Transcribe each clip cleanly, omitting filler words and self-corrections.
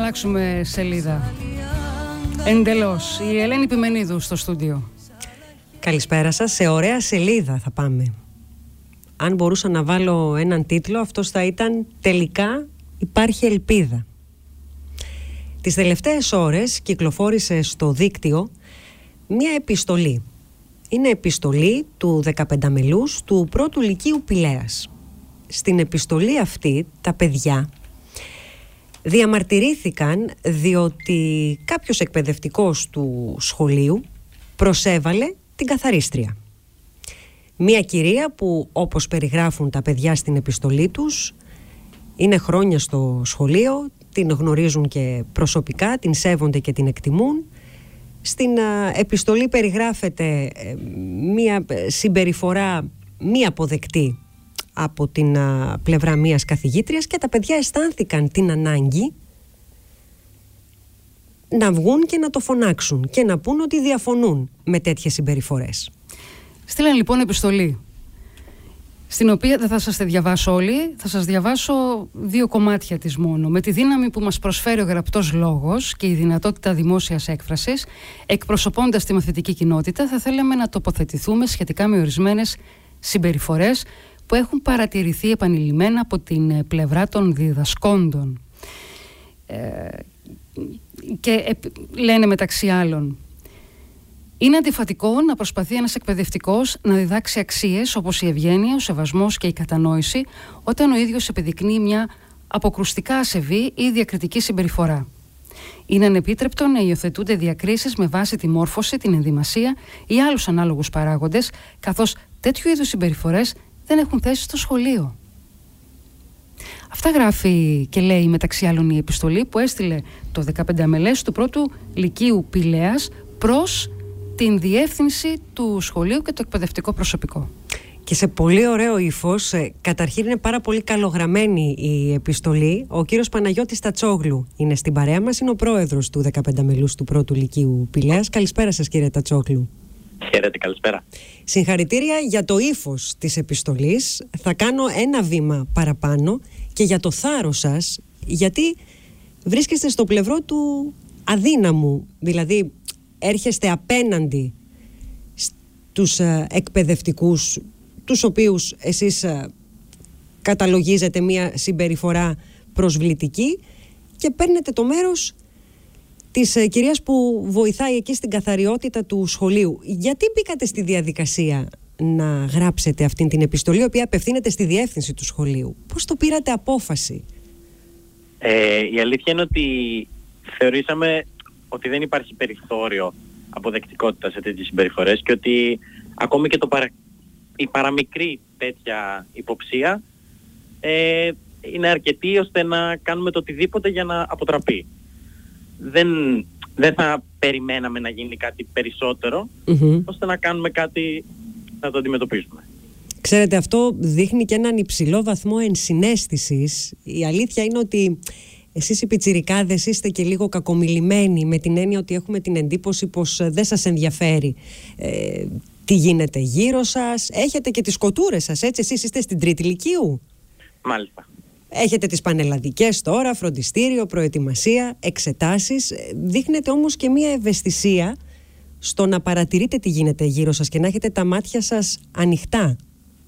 αλλάξουμε σελίδα. Εντελώς. Η Ελένη Πιμενίδου στο στούντιο. Καλησπέρα σας. Σε ωραία σελίδα θα πάμε. Αν μπορούσα να βάλω έναν τίτλο, αυτός θα ήταν «Τελικά υπάρχει ελπίδα». Τις τελευταίες ώρες κυκλοφόρησε στο δίκτυο μία επιστολή. Είναι επιστολή του 15 μελούς του πρώτου λυκείου Πηλαίας. Στην επιστολή αυτή τα παιδιά διαμαρτυρήθηκαν διότι κάποιος εκπαιδευτικός του σχολείου προσέβαλε την καθαρίστρια. Μία κυρία που, όπως περιγράφουν τα παιδιά στην επιστολή τους, είναι χρόνια στο σχολείο, την γνωρίζουν και προσωπικά, την σέβονται και την εκτιμούν. Στην επιστολή περιγράφεται μία συμπεριφορά μη αποδεκτή από την πλευρά μίας καθηγήτριας και τα παιδιά αισθάνθηκαν την ανάγκη να βγουν και να το φωνάξουν και να πούν ότι διαφωνούν με τέτοιες συμπεριφορές. Στείλαν λοιπόν επιστολή, στην οποία δεν θα σας τη διαβάσω όλοι, θα σας διαβάσω 2 κομμάτια της μόνο. Με τη δύναμη που μας προσφέρει ο γραπτός λόγος και η δυνατότητα δημόσιας έκφρασης, εκπροσωπώντας τη μαθητική κοινότητα, θα θέλαμε να τοποθετηθούμε σχετικά με ορισμένες συμπεριφορές που έχουν παρατηρηθεί επανειλημμένα από την πλευρά των διδασκόντων. Και λένε μεταξύ άλλων: είναι αντιφατικό να προσπαθεί ένας εκπαιδευτικός να διδάξει αξίες όπως η ευγένεια, ο σεβασμός και η κατανόηση, όταν ο ίδιος επιδεικνύει μια αποκρουστικά ασεβή ή διακριτική συμπεριφορά. Είναι ανεπίτρεπτο να υιοθετούνται διακρίσεις με βάση τη μόρφωση, την ενδυμασία ή άλλους ανάλογους παράγοντες, καθώς τέτοιου είδους συμπεριφορές δεν έχουν θέση στο σχολείο. Αυτά γράφει και λέει μεταξύ άλλων η επιστολή που έστειλε το 15 μελές του πρώτου λυκείου Πηλαίας προς την διεύθυνση του σχολείου και το εκπαιδευτικό προσωπικό. Και σε πολύ ωραίο ύφος, καταρχήν είναι πάρα πολύ καλογραμμένη η επιστολή. Ο κύριος Παναγιώτης Τατσόγλου είναι στην παρέα μας, είναι ο πρόεδρος του 15 μελούς του πρώτου λυκείου Πηλαίας. Καλησπέρα σας, κύριε Τατσόγλου. Χαίρετε, καλησπέρα. Συγχαρητήρια για το ύφος της επιστολής. Θα κάνω ένα βήμα παραπάνω και για το θάρρος σας, γιατί βρίσκεστε στο πλευρό του αδύναμου, δηλαδή έρχεστε απέναντι στους εκπαιδευτικούς, τους οποίους εσείς καταλογίζετε μια συμπεριφορά προσβλητική και παίρνετε το μέρος της κυρίας που βοηθάει εκεί στην καθαριότητα του σχολείου. Γιατί μπήκατε στη διαδικασία να γράψετε αυτήν την επιστολή, η οποία απευθύνεται στη διεύθυνση του σχολείου? Πώς το πήρατε απόφαση? Η αλήθεια είναι ότι θεωρήσαμε ότι δεν υπάρχει περιθώριο αποδεκτικότητα σε τέτοιες συμπεριφορές και ότι ακόμη και η παραμικρή τέτοια υποψία είναι αρκετή ώστε να κάνουμε το οτιδήποτε για να αποτραπεί. Δεν θα περιμέναμε να γίνει κάτι περισσότερο ώστε να κάνουμε κάτι, να το αντιμετωπίσουμε. Ξέρετε, αυτό δείχνει και έναν υψηλό βαθμό ενσυναίσθησης. Η αλήθεια είναι ότι εσείς οι πιτσιρικάδες είστε και λίγο κακομιλημένοι, με την έννοια ότι έχουμε την εντύπωση πως δεν σας ενδιαφέρει τι γίνεται γύρω σας. Έχετε και τις κοτούρες σας, έτσι? Εσείς είστε στην 3η λυκείου. Μάλιστα. Έχετε τις πανελλαδικές τώρα, φροντιστήριο, προετοιμασία, εξετάσεις. Δείχνετε όμως και μία ευαισθησία στο να παρατηρείτε τι γίνεται γύρω σας και να έχετε τα μάτια σας ανοιχτά.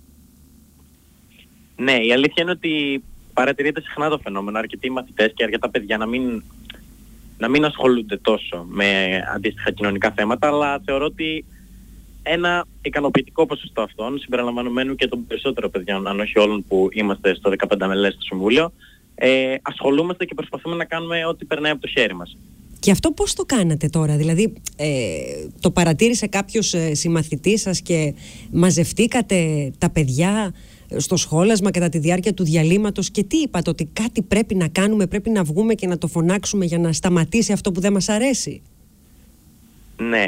Ναι, η αλήθεια είναι ότι παρατηρείται συχνά το φαινόμενο. Αρκετοί μαθητές και αρκετά παιδιά να μην ασχολούνται τόσο με αντίστοιχα κοινωνικά θέματα, αλλά θεωρώ ότι ένα ικανοποιητικό ποσοστό αυτών, συμπεριλαμβανομένου και των περισσότερων παιδιών, αν όχι όλων που είμαστε στο 15 μελές στο Συμβούλιο, ασχολούμαστε και προσπαθούμε να κάνουμε ό,τι περνάει από το χέρι μας. Και αυτό πώς το κάνατε τώρα? Δηλαδή το παρατήρησε κάποιος συμμαθητής σας και μαζευτήκατε τα παιδιά στο σχόλασμα κατά τη διάρκεια του διαλύματος και τι είπατε? Ότι κάτι πρέπει να κάνουμε, πρέπει να βγούμε και να το φωνάξουμε για να σταματήσει αυτό που δεν μας αρέσει? Ναι,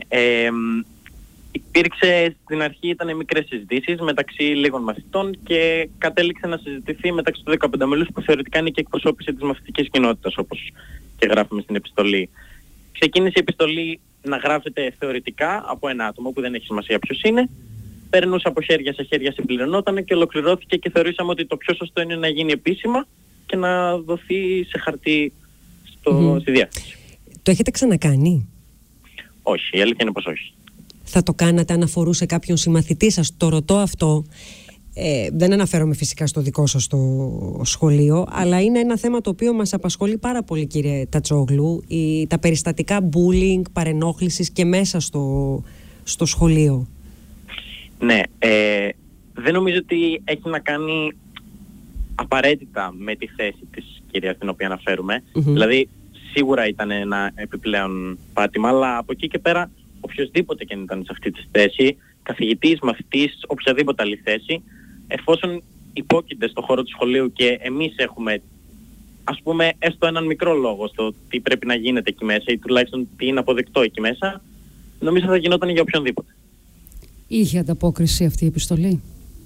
υπήρξε στην αρχή, ήταν μικρές συζητήσεις μεταξύ λίγων μαθητών και κατέληξε να συζητηθεί μεταξύ του 15 μελούς που θεωρητικά είναι και εκπροσώπηση της μαθητικής κοινότητας, όπως και γράφουμε στην επιστολή. Ξεκίνησε η επιστολή να γράφεται θεωρητικά από ένα άτομο που δεν έχει σημασία ποιος είναι, περνούσε από χέρια σε χέρια, συμπληρωνόταν και ολοκληρώθηκε και θεωρήσαμε ότι το πιο σωστό είναι να γίνει επίσημα και να δοθεί σε χαρτί στη διεύθυνση. Το έχετε ξανακάνει? Όχι, η αλήθεια είναι πως όχι. Θα το κάνατε αν αφορούσε κάποιον συμμαθητή σας? Το ρωτώ αυτό. Δεν αναφέρομαι φυσικά στο δικό σας το σχολείο, αλλά είναι ένα θέμα το οποίο μας απασχολεί πάρα πολύ, κύριε Τατσόγλου, τα περιστατικά bullying, παρενόχλησης και μέσα στο σχολείο. Ναι, δεν νομίζω ότι έχει να κάνει απαραίτητα με τη θέση της κυρίας την οποία αναφέρουμε. Δηλαδή, σίγουρα ήταν ένα επιπλέον πάτημα, αλλά από εκεί και πέρα, οποιοσδήποτε και αν ήταν σε αυτή τη θέση, καθηγητής, μαθητής, οποιαδήποτε άλλη θέση, εφόσον υπόκειται στο χώρο του σχολείου και εμείς έχουμε, ας πούμε, έστω έναν μικρό λόγο στο τι πρέπει να γίνεται εκεί μέσα ή τουλάχιστον τι είναι αποδεκτό εκεί μέσα, νομίζω θα γινόταν για οποιονδήποτε. Είχε ανταπόκριση αυτή η επιστολή?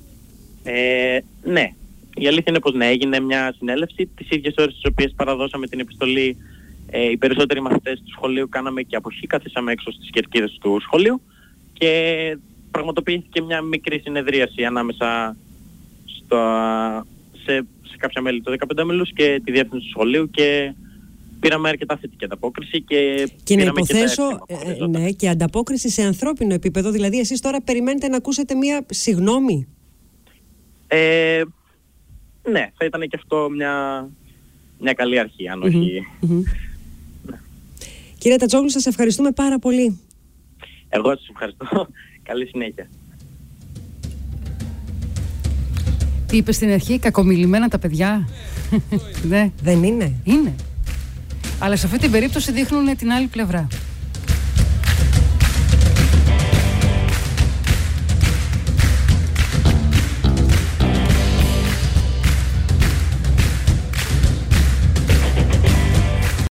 Ναι. Η αλήθεια είναι πως ναι, έγινε μια συνέλευση. Τις ίδιες ώρες τις οποίες παραδώσαμε την επιστολή, οι περισσότεροι μαθητές του σχολείου κάναμε και αποχή, καθίσαμε έξω στις κερκίδες του σχολείου και πραγματοποιήθηκε μια μικρή συνεδρίαση ανάμεσα σε κάποια μέλη των 15 μέλους και τη διεύθυνση του σχολείου και πήραμε αρκετά θετική ανταπόκριση και να υποθέσω και ανταπόκριση σε ανθρώπινο επίπεδο. Δηλαδή εσείς τώρα περιμένετε να ακούσετε μια συγγνώμη? Ναι, θα ήταν και αυτό μια καλή αρχή, αν όχι. Ναι. Κύριε Τατσόγλου, σας ευχαριστούμε πάρα πολύ. Εγώ σας ευχαριστώ. Καλή συνέχεια. Τι είπε στην αρχή, κακομιλημένα τα παιδιά? Ναι. Δεν είναι? Είναι. Αλλά σε αυτή την περίπτωση δείχνουν την άλλη πλευρά.